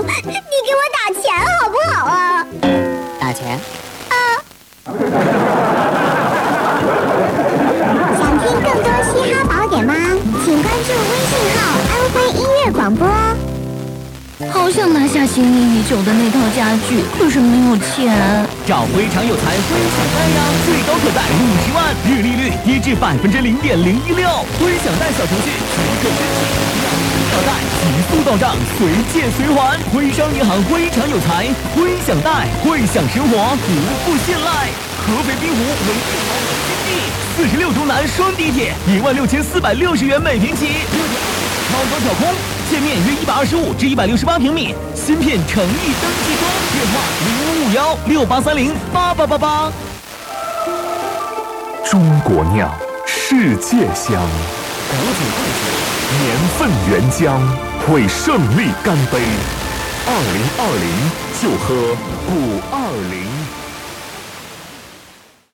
你给我打钱好不好啊？ 打钱？ 啊！想听更多嘻哈宝典吗？请关注微信号“安徽音乐广播”。 好想拿下心仪已久的那套家具，可是没有钱。 找非常有才分享贷呀，最高可贷50万，日利率低至0.016%。分享贷小程序即可申请，到贷急速到账，随借随还。徽商银行非常有才，分享贷，会享生活，不负信赖。合肥滨湖为地豪门基地，46中南双地铁，16460元每平起。超高挑空，建面约125至168平米，新片诚意登记中，电话055168308888。 中国酿，世界香，古井贡酒，年份原浆，为胜利干杯。2020就喝古